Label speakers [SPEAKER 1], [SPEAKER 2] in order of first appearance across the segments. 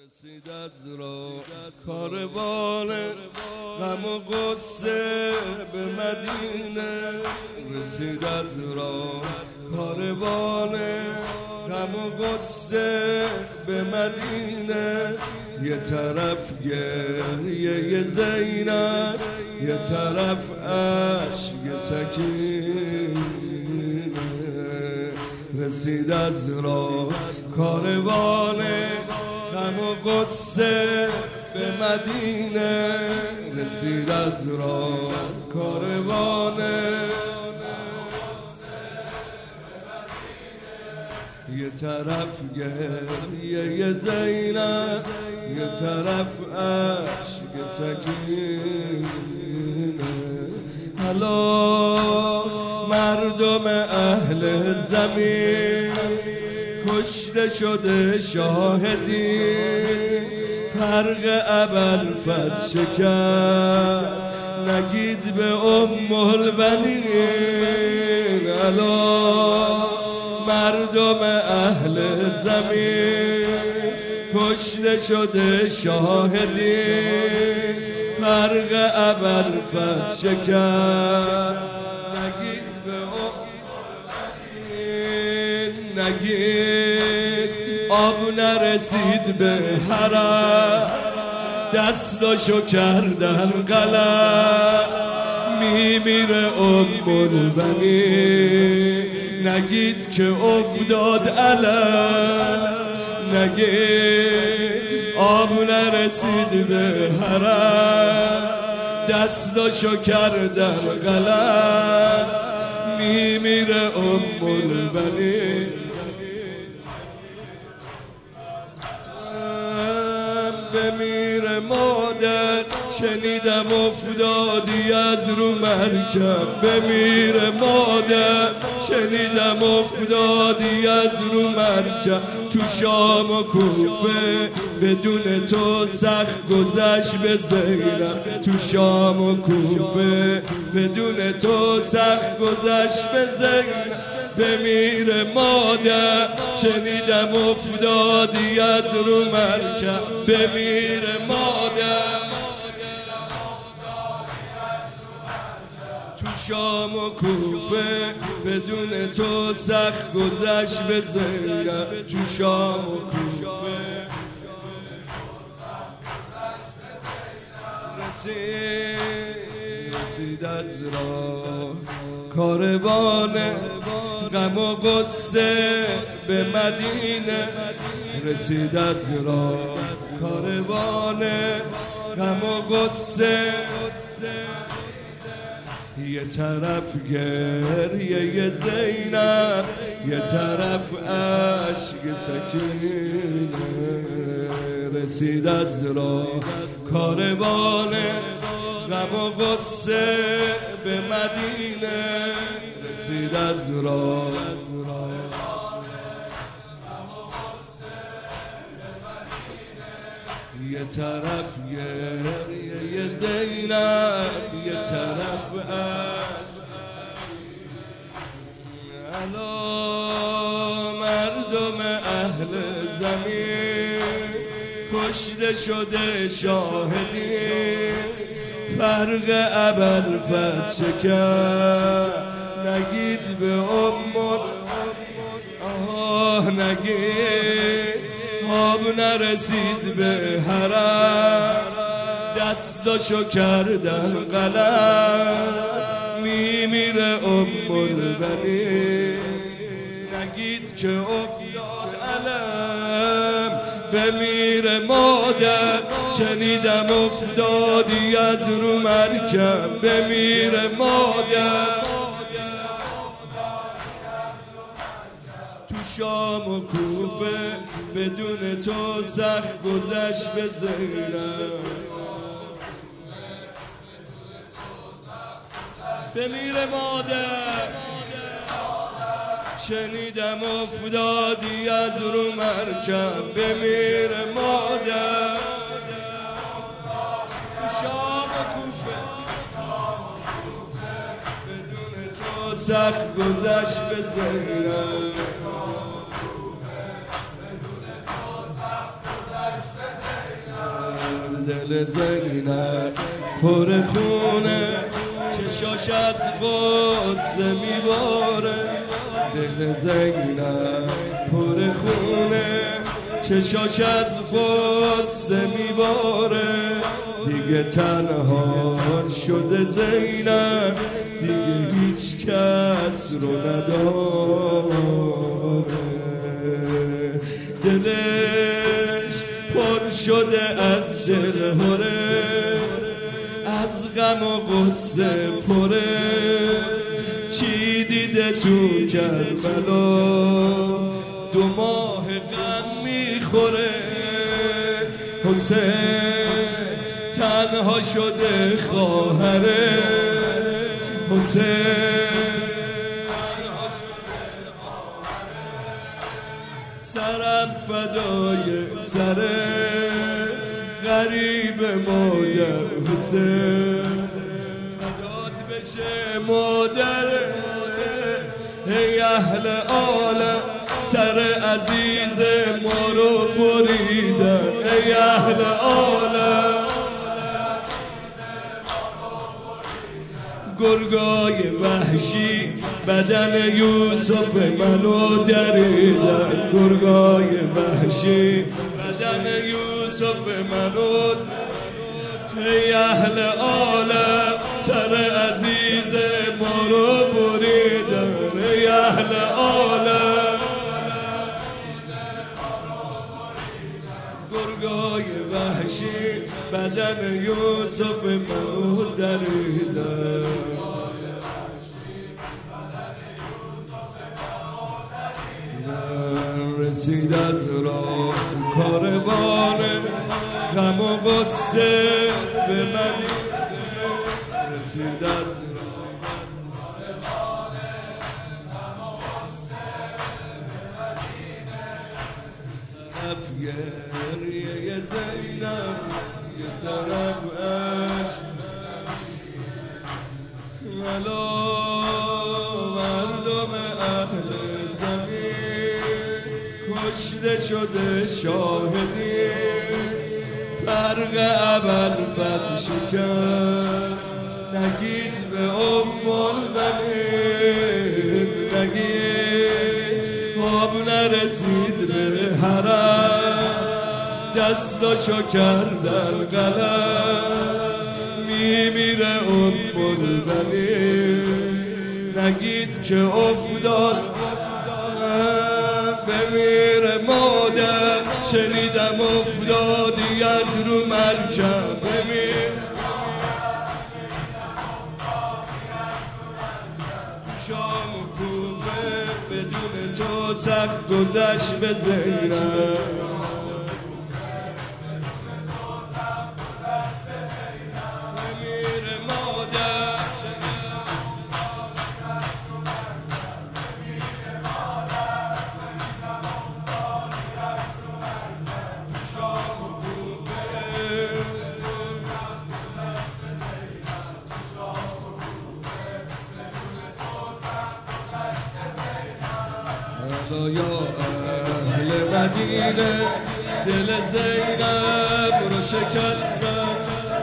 [SPEAKER 1] رسید از راه کاروان غم و غصه به مدینه. رسید از راه کاروان غم و غصه به مدینه. یه طرف گریه زینب، یه طرف عشق سکینه. رسید از راه کاروان غم و غصه به مدینه. رسید از راه کاروان یه طرف گریه زینب، یه طرف عشق سکینه. حالا مردم اهل زمین کشته شده شاهدی، فرق ابوالفضل شکست نگید به ام البنین. حالا مردم اهل زمین کشته شده شاهدی، فرق ابوالفضل شکست نگید به ام البنین. نگید آب نرسید به حرم، دستاشو کردن قلم، میمیره ام البنین. نگید که افتاد علم، نگید آب نرسید به حرم، دستاشو کردن قلم، میمیره ام البنین. بمیره مادر شنیدم افتادی از رو مرکب. بمیره مادر شنیدم افتادی از رو مرکب. تو شام و کوفه بدون تو سخت گذشت به زینب. تو شام و کوفه بدون تو سخت گذشت به زینب. بمیره مادر شنیدم افتادی از رو مرکب. بمیره مادر تو شام و کوفه بدون تو سخت گذشت به زینب. تو شام و کوفه رسید از راه کاروان غم و غصه به مدینه. رسید از راه کاروان غم و غصه، یه طرف گریه زینب، یه طرف عشق سکینه. رسید از راه کاروان غم و غصه به مدینه. رسید از راه یه طرف گریه زینب، یه طرف عشق. حالا مردم اهل زمین کشته شده شاهدی، فرق ابوالفضل شکست نگید به ام نگید آب نرسید به حرم، دستاشو کردن قلم، میمیره ام البنین. نگید که افتاد علم، بمیره مادر شنیدم افتادی از رو مرکب. بمیره مادر تو شام و کوفه بدون تو سخت گذشت به زینب. بمیره مادر شنیدم افتادی از رو مرکب. بمیره مادر تو شام و کوفه بدون تو سخت گذشت به زینب. دل زینب پر خونه چشاش از غصه میباره دل زینب پر خونه چشاش از غصه میباره دیگه تنها شده زینب دیگه هیچ کس رو نداره دلش پر شده از دلهره از غم و غصه پره چی دیده تو کربلا 2 ماه غم میخوره حسین تنها شده خواهره حسین سرم فدای سره غریب مادر حسین فداد بشه مادر ای اهل عالم سر عزیز ما رو بریدن ای اهل عالم گرگای وحشی بدن یوسف منو دریدن گرگای وحشی بدن یوسف منو ای اهل عالم سر عزیز ما رو بریدن ای اهل عالم گرگای وحشی بدن یوسف منو دریدن رسید از راه کاروان غم و غصه به مدینه رسید از گریه زینب یه طرف عشق ولا مردم اهل زمین کشته شده شاهدی فرق اول فتح شکر نگید به البنین نگید آب نرسید به حرم دستاشو کردن قلم میمیره البنین نگید که افتاد بمیره مادر شنیدم افتادیت رو مرکب بمیر شام و کوفه بدون تو سخت گذشت به زینب بمیره مادر یا اهل مدینه دل زینب رو شکستن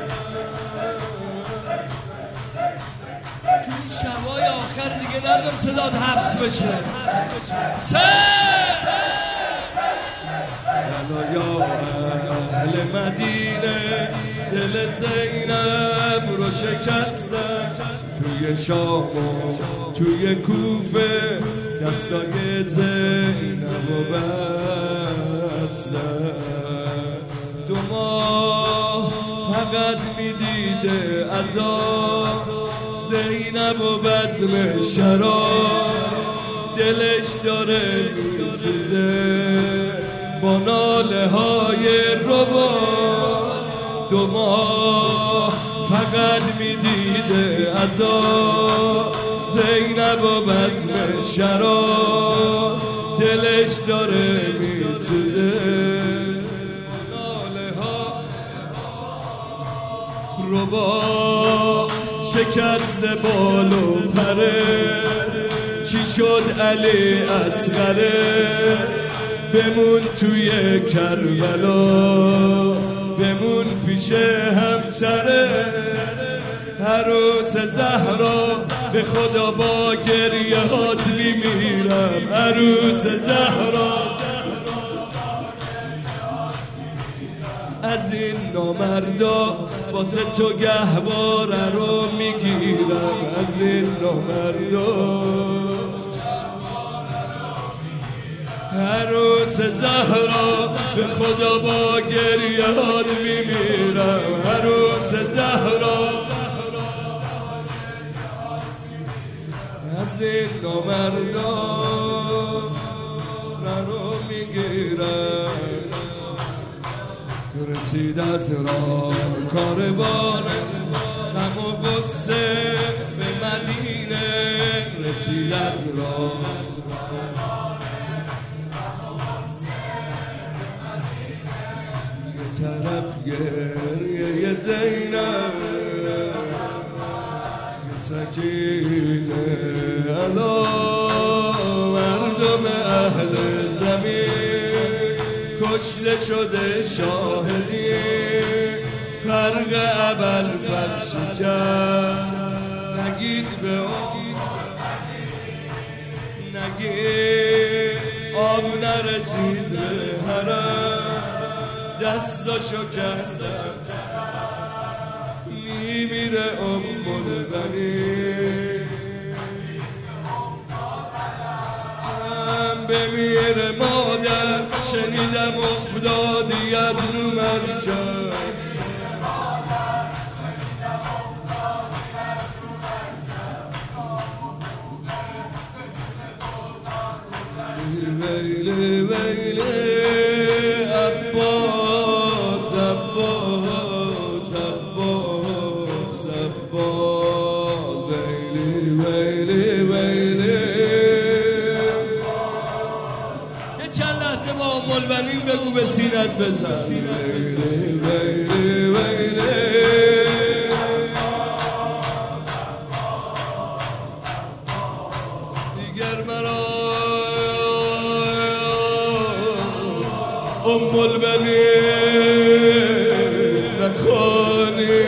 [SPEAKER 1] توی شبای آخر دیگه نذار صدات حبس بشه یا اهل مدینه دل زینب رو شکستن توی شام و توی کوفه دستای زینب و بستن 2 ماه فقط میدیده عذاب زینب و بزم شراب دلش داره میسوزه با ناله های ربا 2 ماه فقط میدیده عذاب زینب و بزم شراب دلش داره میسوزه ناله ها ربا شکست بال و پره چی شد علی اصغره بمون توی کربلا بمون پیش پیش همسره عروس زهرا به خدا با گریهات میمیرم عروس زهرا از این نامردا واسه تو گهواره رو میگیرم از این نامردا عروس زهرا به خدا با گریهات میمیرم عروس زهرا از این نامردا رو میگیرم رسید از راه کاروان غم و غصه به مدینه رسید از راه یه طرف گریه زینب یه سکینه علا مردم اهل زمین کشته شده شاهدی فرق ابوالفضل کرد نگید به اون نگید آب نرسید به حرم دستاشو کرده میمیره البنین بمیره مادر شنیدم افتادی از رو مرکب ویلی ویلی عباس عباس عباس عباس ویلی ویلی ویلی چند لحظه با ام البنین بگو به سینت بزن ویلی ویلی ویلی دیگر مرا ام البنین نخوانی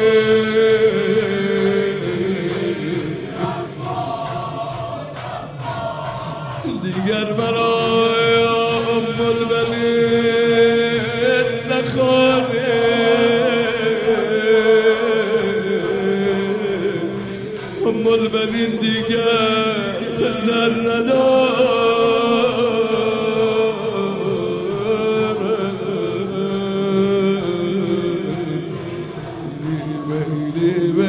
[SPEAKER 1] دیگر مرا ام البنین نخوانی ام البنین دیگر پسر ندار ویلی